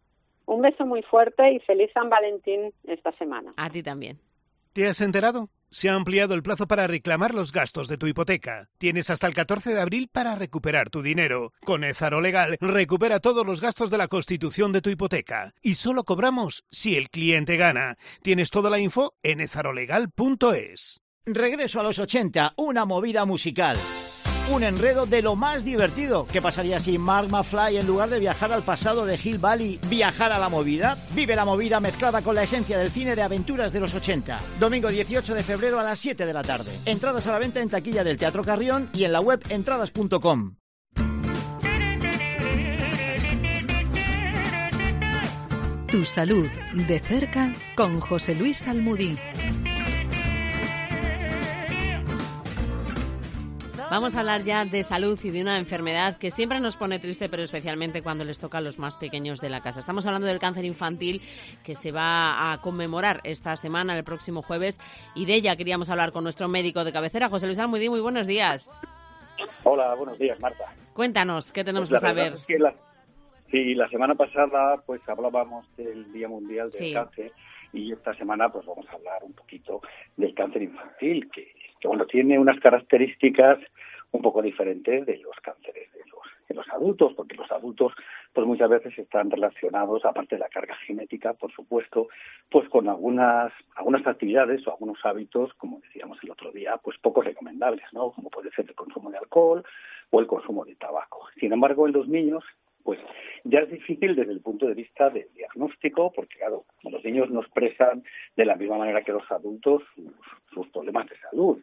Un beso muy fuerte y feliz San Valentín esta semana. A ti también. ¿Te has enterado? Se ha ampliado el plazo para reclamar los gastos de tu hipoteca. Tienes hasta el catorce de abril para recuperar tu dinero. Con Ezaro Legal, recupera todos los gastos de la constitución de tu hipoteca. Y solo cobramos si el cliente gana. Tienes toda la info en ezarolegal punto es. Regreso a los ochenta, una movida musical. Un enredo de lo más divertido. ¿Qué pasaría si Mark McFly, en lugar de viajar al pasado de Hill Valley, viajara a la movida? Vive la movida mezclada con la esencia del cine de aventuras de los ochenta. Domingo dieciocho de febrero a las siete de la tarde. Entradas a la venta en taquilla del Teatro Carrión y en la web entradas punto com. Tu salud de cerca con José Luis Almudí. Vamos a hablar ya de salud y de una enfermedad que siempre nos pone triste, pero especialmente cuando les toca a los más pequeños de la casa. Estamos hablando del cáncer infantil, que se va a conmemorar esta semana, el próximo jueves, y de ella queríamos hablar con nuestro médico de cabecera, José Luis Almudí. Muy buenos días. Hola, buenos días, Marta. Cuéntanos, ¿qué tenemos pues que saber? Es que la, sí, la semana pasada pues hablábamos del Día Mundial del sí. Cáncer, y esta semana pues vamos a hablar un poquito del cáncer infantil, que, que bueno, tiene unas características un poco diferentes de los cánceres de los, de los adultos, porque los adultos pues muchas veces están relacionados, aparte de la carga genética, por supuesto, pues con algunas algunas actividades o algunos hábitos, como decíamos el otro día, pues poco recomendables, ¿no? Como puede ser el consumo de alcohol o el consumo de tabaco. Sin embargo, en los niños, pues ya es difícil desde el punto de vista del diagnóstico, porque claro, los niños no expresan de la misma manera que los adultos sus, sus problemas de salud.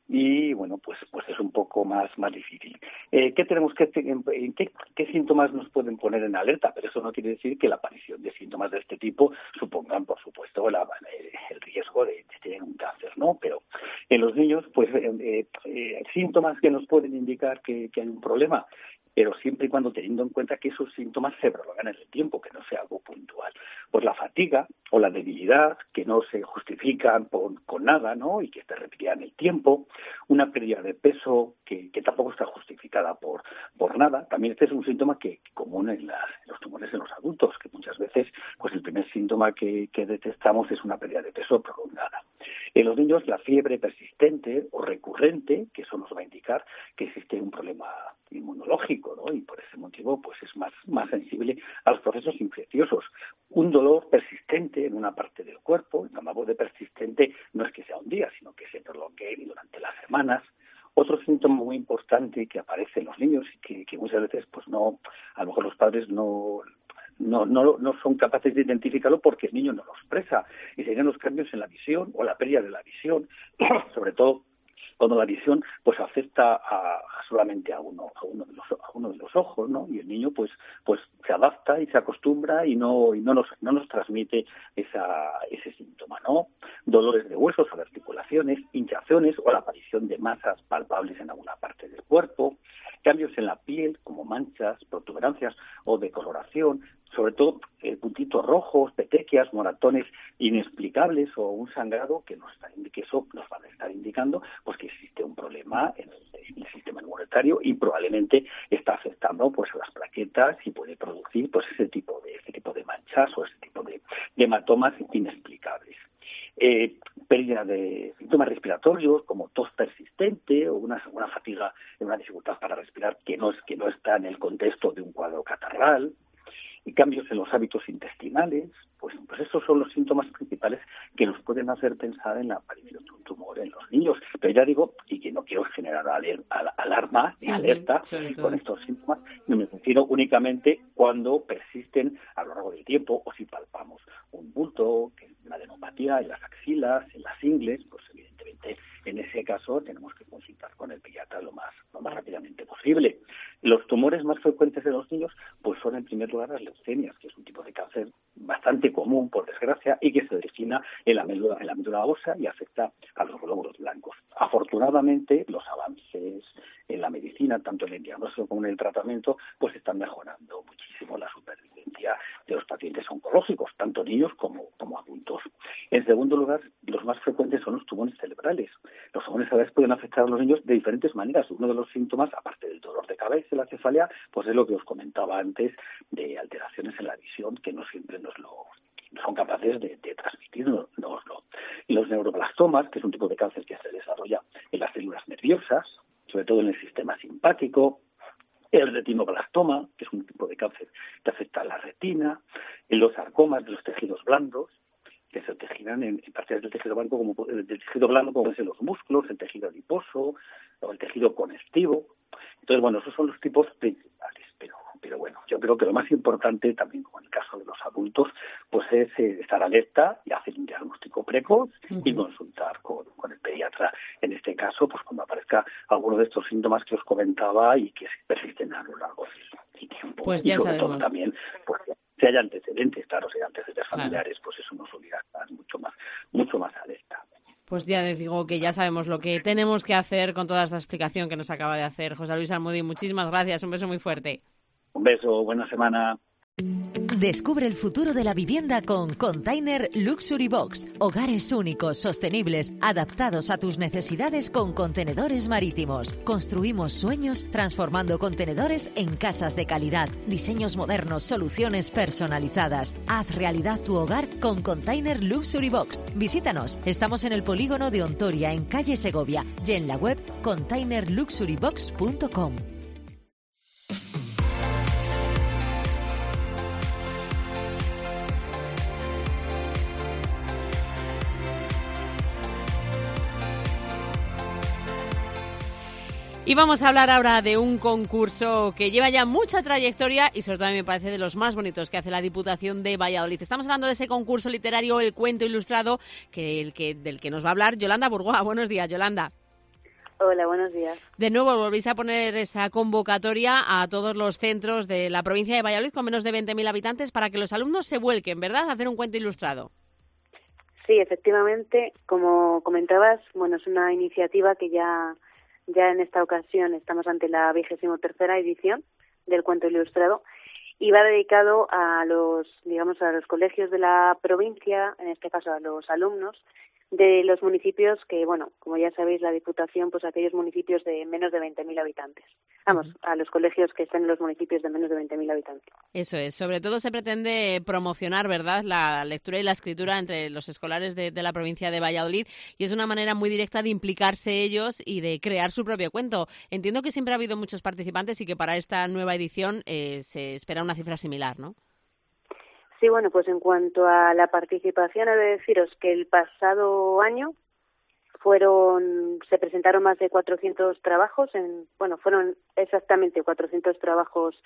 Y bueno, pues pues es un poco más más difícil. Eh, ¿Qué tenemos que en, en qué, qué síntomas nos pueden poner en alerta? Pero eso no quiere decir que la aparición de síntomas de este tipo supongan, por supuesto, la, el riesgo de, de tener un cáncer, ¿no? Pero en los niños, pues eh, eh, síntomas que nos pueden indicar que, que hay un problema, pero siempre y cuando teniendo en cuenta que esos síntomas se prolongan en el tiempo, que no sea algo puntual. Pues la fatiga o la debilidad, que no se justifican por, con nada, ¿no? Y que se repetirían en el tiempo, una pérdida de peso que, que tampoco está justificada por, por nada. También este es un síntoma que, que común en, las, en los tumores en los adultos, que muchas veces pues el primer síntoma que, que detectamos es una pérdida de peso prolongada. En los niños la fiebre persistente o recurrente, que eso nos va a indicar que existe un problema inmunológico, ¿no? Y por ese motivo pues es más, más sensible a los procesos infecciosos. Un dolor persistente en una parte del cuerpo, llamamos de persistente, no es que sea un día, sino que se prolongue durante las semanas. Otro síntoma muy importante que aparece en los niños y que, que muchas veces pues no, a lo mejor los padres no No, no, no son capaces de identificarlo porque el niño no lo expresa, y serían los cambios en la visión o la pérdida de la visión, sobre todo cuando la visión pues afecta a, a solamente a uno a uno de los a uno de los ojos, ¿no? Y el niño pues pues se adapta y se acostumbra y no y no nos no nos transmite esa ese síntoma, ¿no? Dolores de huesos o de articulaciones, hinchazones o la aparición de masas palpables en alguna parte del cuerpo, cambios en la piel como manchas, protuberancias o decoloración, sobre todo eh, puntitos rojos, petequias, moratones inexplicables o un sangrado que nos está, que eso nos va a estar indicando pues que existe un problema en el, en el sistema inmunitario y probablemente está afectando pues las plaquetas y puede producir pues ese tipo de ese tipo de manchas o ese tipo de, de hematomas inexplicables. Eh, pérdida de síntomas respiratorios como tos persistente o una, una fatiga, una dificultad para respirar que no es que no está en el contexto de un cuadro catarral, y cambios en los hábitos intestinales, pues, pues estos son los síntomas principales que nos pueden hacer pensar en la aparición de un tumor en los niños. Pero ya digo, y que no quiero generar aler, al, alarma ni alerta uh-huh, con estos síntomas, no me refiero únicamente cuando persisten a lo largo del tiempo o si palpamos un bulto, que es una adenopatía en las axilas, en las ingles, pues evidentemente en ese caso tenemos que consultar con el pediatra lo más, lo más rápidamente posible. Los tumores más frecuentes en los niños pues son en primer lugar las leucemias, que es un tipo de cáncer bastante común, por desgracia, y que se origina en la médula, en la médula ósea y afecta a los glóbulos blancos. Afortunadamente, los avances en la medicina, tanto en el diagnóstico como en el tratamiento, pues están mejorando muchísimo la supervivencia de los pacientes oncológicos, tanto niños como, como adultos. En segundo lugar, los más frecuentes son los tumores cerebrales. Los tumores cerebrales pueden afectar a los niños de diferentes maneras. Uno de los síntomas, aparte del dolor de cabeza y la cefalea, pues es lo que os comentaba antes, de alteraciones en la visión que no siempre nos lo no son capaces de, de transmitirnoslo. Y los neuroblastomas, que es un tipo de cáncer que se desarrolla en las células nerviosas, sobre todo en el sistema simpático, el retinoblastoma, que es un tipo de cáncer que afecta a la retina, en los sarcomas de los tejidos blandos, que se tejidan en, en partes del tejido blanco como del tejido blando como pueden ser los músculos, el tejido adiposo o el tejido conectivo. Entonces, bueno, esos son los tipos principales, pero pero bueno, yo creo que lo más importante también, como en el caso de los adultos, pues es eh, estar alerta y hacer un diagnóstico precoz uh-huh. y consultar con, con el pediatra. En este caso, pues cuando aparezca alguno de estos síntomas que os comentaba y que persisten a lo largo del tiempo. Pues ya y sobre sabemos. todo también, pues si hay antecedentes, claro, si hay antecedentes familiares, claro. Pues eso nos obliga a estar mucho más, mucho más alerta. Pues ya les digo que ya sabemos lo que tenemos que hacer con toda esta explicación que nos acaba de hacer José Luis Almudí. Muchísimas gracias, un beso muy fuerte. Un beso, buena semana. Descubre el futuro de la vivienda con Container Luxury Box. Hogares únicos, sostenibles, adaptados a tus necesidades con contenedores marítimos. Construimos sueños transformando contenedores en casas de calidad. Diseños modernos, soluciones personalizadas. Haz realidad tu hogar con Container Luxury Box. Visítanos. Estamos en el polígono de Ontoria, en calle Segovia, y en la web container luxury box punto com. Y vamos a hablar ahora de un concurso que lleva ya mucha trayectoria y sobre todo a mí me parece de los más bonitos que hace la Diputación de Valladolid. Estamos hablando de ese concurso literario, El Cuento Ilustrado, que, el que, del que nos va a hablar Yolanda Burgoa. Buenos días, Yolanda. Hola, buenos días. De nuevo, volvéis a poner esa convocatoria a todos los centros de la provincia de Valladolid con menos de veinte mil habitantes para que los alumnos se vuelquen, ¿verdad?, a hacer un cuento ilustrado. Sí, efectivamente, como comentabas, bueno, es una iniciativa que ya, ya en esta ocasión estamos ante la vigésimo tercera edición del Cuento Ilustrado y va dedicado a los, digamos, a los colegios de la provincia, en este caso a los alumnos de los municipios que, bueno, como ya sabéis, la Diputación, pues aquellos municipios de menos de veinte mil habitantes. Vamos, uh-huh. a los colegios que están en los municipios de menos de veinte mil habitantes. Eso es. Sobre todo se pretende promocionar, ¿verdad?, la lectura y la escritura entre los escolares de, de la provincia de Valladolid y es una manera muy directa de implicarse ellos y de crear su propio cuento. Entiendo que siempre ha habido muchos participantes y que para esta nueva edición eh, se espera una cifra similar, ¿no? Sí, bueno, pues en cuanto a la participación, he de deciros que el pasado año fueron, se presentaron más de cuatrocientos trabajos, en, bueno, fueron exactamente cuatrocientos trabajos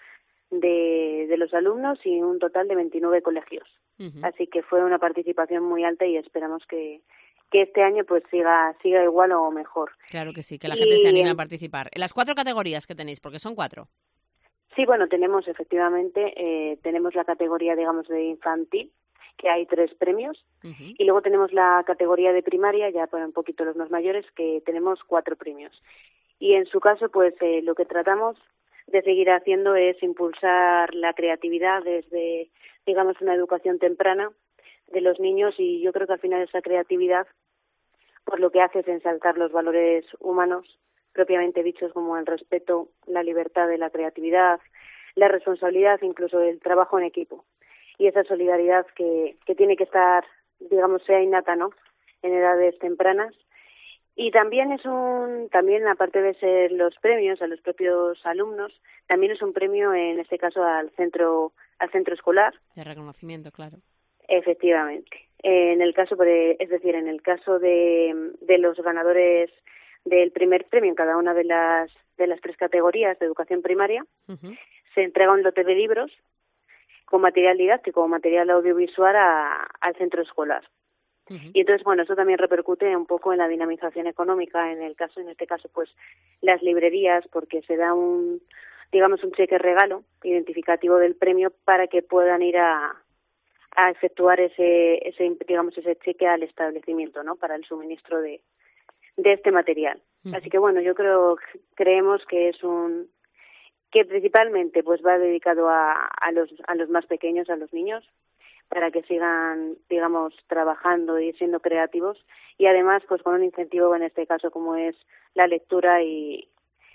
de, de los alumnos y un total de veintinueve colegios. Uh-huh. Así que fue una participación muy alta y esperamos que, que este año pues siga, siga igual o mejor. Claro que sí, que la y, gente se anime a participar. En las cuatro categorías que tenéis, porque son cuatro. Sí, bueno, tenemos efectivamente, eh, tenemos la categoría, digamos, de infantil, que hay tres premios, uh-huh. y luego tenemos la categoría de primaria, ya para un poquito los más mayores, que tenemos cuatro premios. Y en su caso, pues eh, lo que tratamos de seguir haciendo es impulsar la creatividad desde, digamos, una educación temprana de los niños y yo creo que al final esa creatividad, pues lo que hace es ensalzar los valores humanos, propiamente dichos como el respeto, la libertad de la creatividad, la responsabilidad, incluso el trabajo en equipo. Y esa solidaridad que, que tiene que estar, digamos, sea innata, ¿no?, en edades tempranas. Y también es un, también aparte de ser los premios a los propios alumnos, también es un premio, en este caso, al centro, al centro escolar. De reconocimiento, claro. Efectivamente. En el caso, es decir, en el caso de, de los ganadores del primer premio en cada una de las de las tres categorías de educación primaria, uh-huh. se entrega un lote de libros con material didáctico o material audiovisual a, al centro escolar. Uh-huh. Y entonces, bueno, eso también repercute un poco en la dinamización económica, en el caso, en este caso, pues, las librerías, porque se da un, digamos, un cheque regalo identificativo del premio para que puedan ir a, a efectuar ese, ese, digamos, ese cheque al establecimiento, ¿no?, para el suministro de de este material. Uh-huh. Así que bueno, yo creo, creemos que es un, que principalmente pues va dedicado a, a los, a los más pequeños, a los niños, para que sigan, digamos, trabajando y siendo creativos y además pues con un incentivo en este caso como es la lectura y,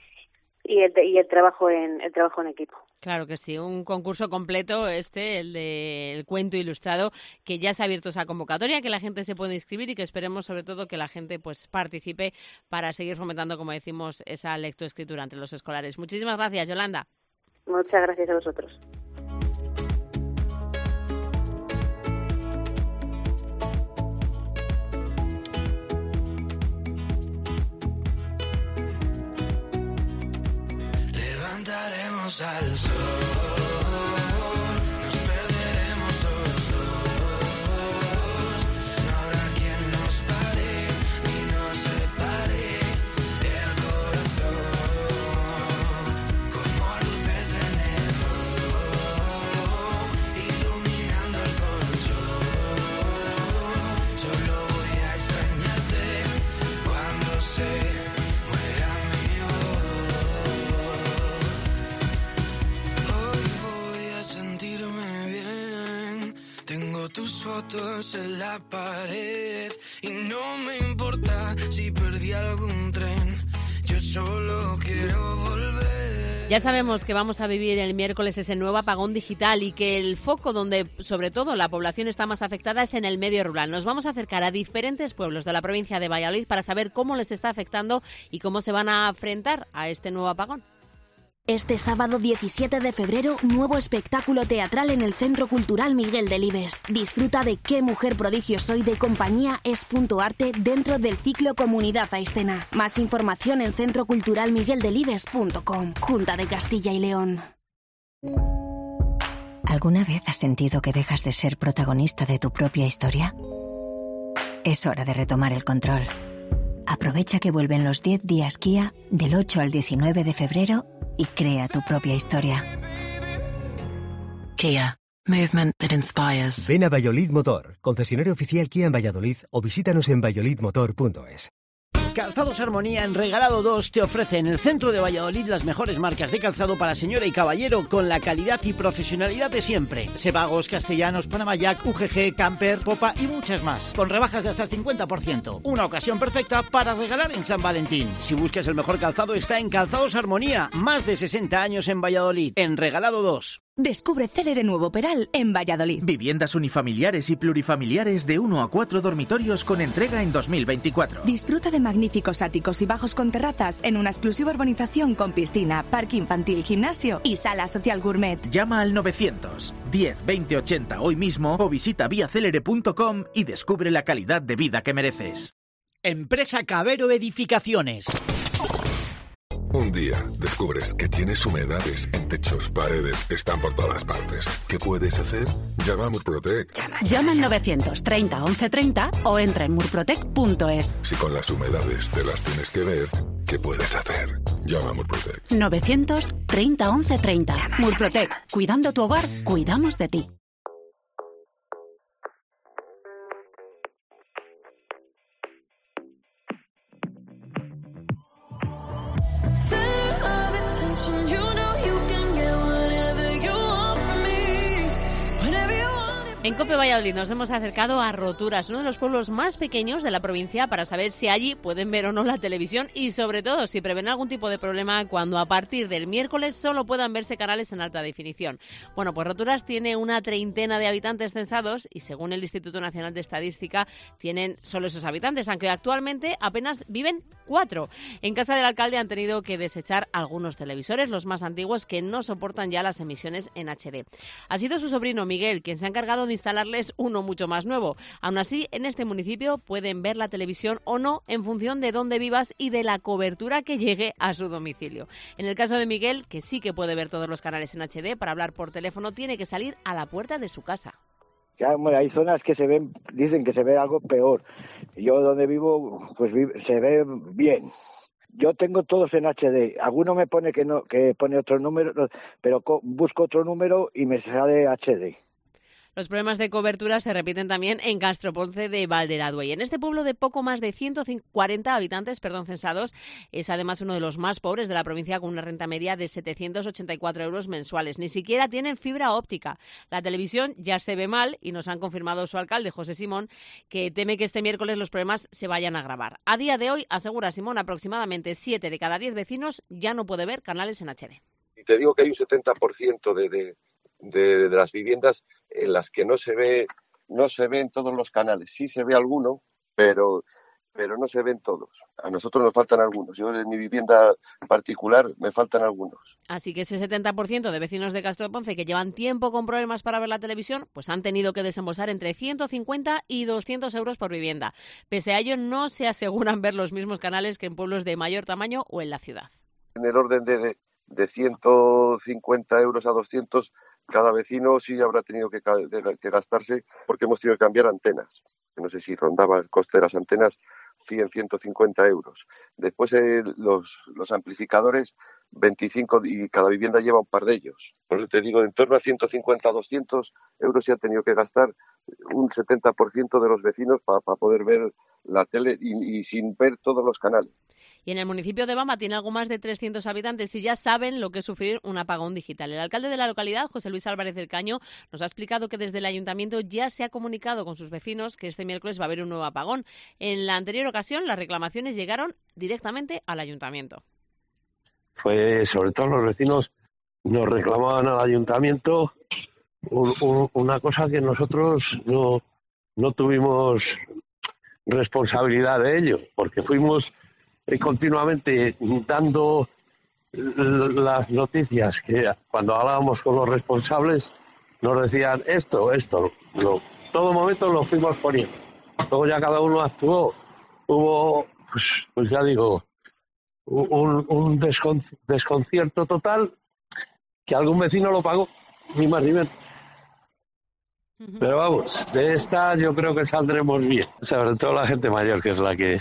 y el, y el trabajo en, el trabajo en equipo. Claro que sí, un concurso completo este, el del cuento ilustrado, que ya se ha abierto esa convocatoria, que la gente se puede inscribir y que esperemos sobre todo que la gente pues participe para seguir fomentando, como decimos, esa lectoescritura entre los escolares. Muchísimas gracias, Yolanda. Muchas gracias a vosotros. Levantaremos al sol, nos perderemos los dos, no habrá quien nos pare ni nos separe del corazón, como luces de neón, iluminando el colchón, solo voy a extrañarte cuando se muera mi voz. Tengo tus fotos en la pared y no me importa si perdí algún tren, yo solo quiero volver. Ya sabemos que vamos a vivir el miércoles ese nuevo apagón digital y que el foco donde sobre todo la población está más afectada es en el medio rural. Nos vamos a acercar a diferentes pueblos de la provincia de Valladolid para saber cómo les está afectando y cómo se van a enfrentar a este nuevo apagón. Este sábado diecisiete de febrero, nuevo espectáculo teatral en el Centro Cultural Miguel Delibes. Disfruta de Qué mujer prodigio soy de compañía Es.arte dentro del ciclo Comunidad a Escena. Más información en centro cultural miguel delibes punto com. Junta de Castilla y León. ¿Alguna vez has sentido que dejas de ser protagonista de tu propia historia? Es hora de retomar el control. Aprovecha que vuelven los diez días Kia del ocho al diecinueve de febrero y crea tu propia historia. Kia. Movement that inspires. Ven a Valladolid Motor, concesionario oficial Kia en Valladolid, o visítanos en valladolid motor punto es. Calzados Armonía en Regalado dos te ofrece en el centro de Valladolid las mejores marcas de calzado para señora y caballero con la calidad y profesionalidad de siempre. Sebagos, Castellanos, Panama Jack, U G G, Camper, Popa y muchas más. Con rebajas de hasta el cincuenta por ciento. Una ocasión perfecta para regalar en San Valentín. Si buscas el mejor calzado está en Calzados Armonía. Más de sesenta años en Valladolid. En Regalado dos. Descubre Célere Nuevo Peral en Valladolid. Viviendas unifamiliares y plurifamiliares de uno a cuatro dormitorios con entrega en dos mil veinticuatro. Disfruta de magníficos áticos y bajos con terrazas en una exclusiva urbanización con piscina, parque infantil, gimnasio y sala social gourmet. Llama al novecientos diez veinte ochenta hoy mismo o visita vía célere punto com y descubre la calidad de vida que mereces. Empresa Cabero Edificaciones. Un día descubres que tienes humedades en techos, paredes, están por todas partes. ¿Qué puedes hacer? Llama a Murprotec. Llama al novecientos treinta once treinta o entra en murprotec punto es. Si con las humedades te las tienes que ver, ¿qué puedes hacer? Llama a Murprotec. novecientos treinta once treinta. Murprotec. Cuidando tu hogar, cuidamos de ti. En COPE Valladolid nos hemos acercado a Roturas, uno de los pueblos más pequeños de la provincia, para saber si allí pueden ver o no la televisión y, sobre todo, si prevén algún tipo de problema cuando a partir del miércoles solo puedan verse canales en alta definición. Bueno, pues Roturas tiene una treintena de habitantes censados y, según el Instituto Nacional de Estadística, tienen solo esos habitantes, aunque actualmente apenas viven cuatro. En casa del alcalde han tenido que desechar algunos televisores, los más antiguos, que no soportan ya las emisiones en H D. Ha sido su sobrino Miguel quien se ha encargado de instalarles uno mucho más nuevo. Aún así, en este municipio pueden ver la televisión o no en función de dónde vivas y de la cobertura que llegue a su domicilio. En el caso de Miguel, que sí que puede ver todos los canales en H D, para hablar por teléfono tiene que salir a la puerta de su casa. Ya, bueno, hay zonas que se ven, dicen que se ve algo peor. Yo donde vivo, pues se ve bien. Yo tengo todos en H D. Alguno me pone que no, que pone otro número, pero busco otro número y me sale H D. Los problemas de cobertura se repiten también en Castroponce de Valderadue. En este pueblo de poco más de ciento cuarenta habitantes perdón, censados, es además uno de los más pobres de la provincia, con una renta media de setecientos ochenta y cuatro euros mensuales. Ni siquiera tienen fibra óptica. La televisión ya se ve mal y nos han confirmado su alcalde, José Simón, que teme que este miércoles los problemas se vayan a agravar. A día de hoy, asegura Simón, aproximadamente siete de cada diez vecinos ya no puede ver canales en H D. Y te digo que hay un setenta por ciento de... de... De, de las viviendas en las que no se ve no se ven todos los canales. Sí se ve alguno, pero pero no se ven todos. A nosotros nos faltan algunos. Yo en mi vivienda particular me faltan algunos. Así que ese setenta por ciento de vecinos de Castroponce que llevan tiempo con problemas para ver la televisión, pues han tenido que desembolsar entre ciento cincuenta y doscientos euros por vivienda. Pese a ello, no se aseguran ver los mismos canales que en pueblos de mayor tamaño o en la ciudad. En el orden de, de, de ciento cincuenta euros a doscientos, cada vecino sí habrá tenido que, que gastarse, porque hemos tenido que cambiar antenas. No sé si rondaba el coste de las antenas cien, ciento cincuenta euros. Después eh, los, los amplificadores, veinticinco, y cada vivienda lleva un par de ellos. Por eso te digo, en torno a ciento cincuenta a doscientos euros se ha tenido que gastar un setenta por ciento de los vecinos para pa poder ver la tele y, y sin ver todos los canales. Y en el municipio de Bama tiene algo más de trescientos habitantes y ya saben lo que es sufrir un apagón digital. El alcalde de la localidad, José Luis Álvarez del Caño, nos ha explicado que desde el ayuntamiento ya se ha comunicado con sus vecinos que este miércoles va a haber un nuevo apagón. En la anterior ocasión, las reclamaciones llegaron directamente al ayuntamiento. Pues sobre todo los vecinos nos reclamaban al ayuntamiento un, un, una cosa que nosotros no, no tuvimos responsabilidad de ello, porque fuimos continuamente dando las noticias que cuando hablábamos con los responsables nos decían esto, esto, lo, todo momento lo fuimos poniendo. Luego ya cada uno actuó. Hubo, pues, pues ya digo, un, un desconcierto total que algún vecino lo pagó, ni más ni menos. Uh-huh. Pero vamos, de esta yo creo que saldremos bien. Sobre todo la gente mayor, que es la que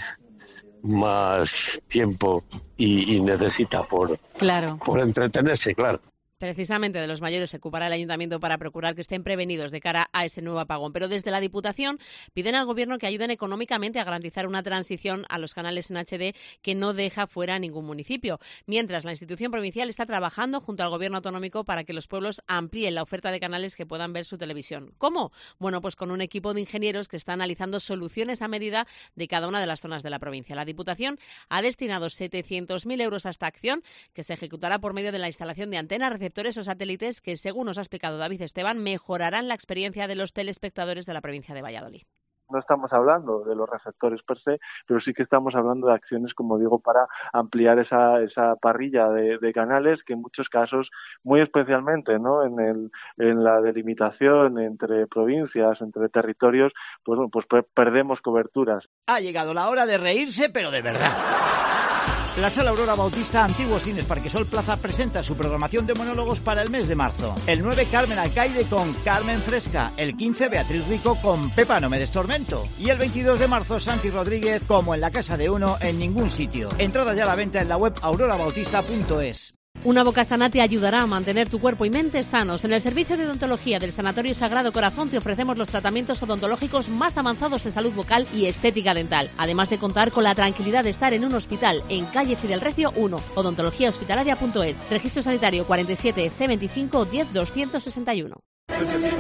más tiempo y, y necesita por, claro. por entretenerse, claro. Precisamente de los mayores se ocupará el Ayuntamiento para procurar que estén prevenidos de cara a ese nuevo apagón. Pero desde la Diputación piden al Gobierno que ayuden económicamente a garantizar una transición a los canales en H D que no deja fuera a ningún municipio. Mientras, la institución provincial está trabajando junto al Gobierno autonómico para que los pueblos amplíen la oferta de canales que puedan ver su televisión. ¿Cómo? Bueno, pues con un equipo de ingenieros que está analizando soluciones a medida de cada una de las zonas de la provincia. La Diputación ha destinado setecientos mil euros a esta acción, que se ejecutará por medio de la instalación de antenas receptoras o satélites que, según nos ha explicado David Esteban, mejorarán la experiencia de los telespectadores de la provincia de Valladolid. No estamos hablando de los receptores per se, pero sí que estamos hablando de acciones, como digo, para ampliar esa, esa parrilla de, de canales que en muchos casos, muy especialmente, ¿no?, en, el, en la delimitación entre provincias, entre territorios, pues, pues perdemos coberturas. Ha llegado la hora de reírse, pero de verdad. La Sala Aurora Bautista Antiguos Cines Parquesol Plaza presenta su programación de monólogos para el mes de marzo. El nueve, Carmen Alcaide con Carmen Fresca. El quince, Beatriz Rico con Pepa no me des tormento. Y el veintidós de marzo, Santi Rodríguez como En la casa de uno en ningún sitio. Entradas ya a la venta en la web aurora bautista punto es. Una boca sana te ayudará a mantener tu cuerpo y mente sanos. En el servicio de odontología del Sanatorio Sagrado Corazón te ofrecemos los tratamientos odontológicos más avanzados en salud bucal y estética dental. Además de contar con la tranquilidad de estar en un hospital en calle Fidel Recio uno, odontología hospitalaria punto es. Registro sanitario cuarenta y siete C veinticinco diez doscientos sesenta y uno. En Flexicar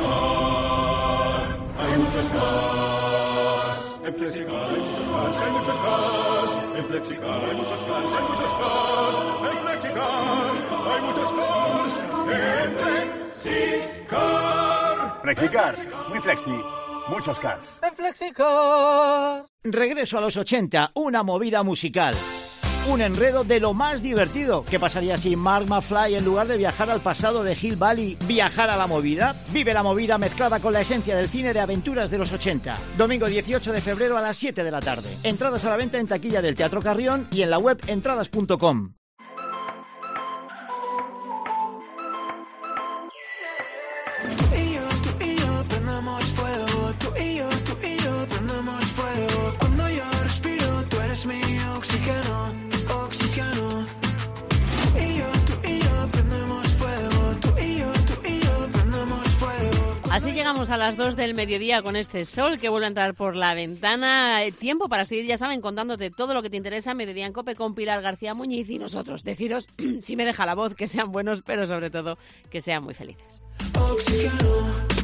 hay muchos cars. En Flexicar hay muchos cars, hay muchos cars. En Flexicar hay muchos cars, hay muchos cars. En Flexicar hay muchos cars. En Flexicar. Flexicar, muy flexi, muchos cars. En Flexicar. Regreso a los ochenta, una movida musical. Un enredo de lo más divertido. ¿Qué pasaría si Mark McFly, en lugar de viajar al pasado de Hill Valley, viajara a la movida? Vive la movida mezclada con la esencia del cine de aventuras de los ochenta. Domingo dieciocho de febrero a las siete de la tarde. Entradas a la venta en taquilla del Teatro Carrión y en la web entradas punto com. Así llegamos a las dos del mediodía con este sol que vuelve a entrar por la ventana. Tiempo para seguir, ya saben, contándote todo lo que te interesa. Mediodía en COPE con Pilar García Muñiz y nosotros. Deciros, si me deja la voz, que sean buenos, pero sobre todo que sean muy felices. Oxígeno.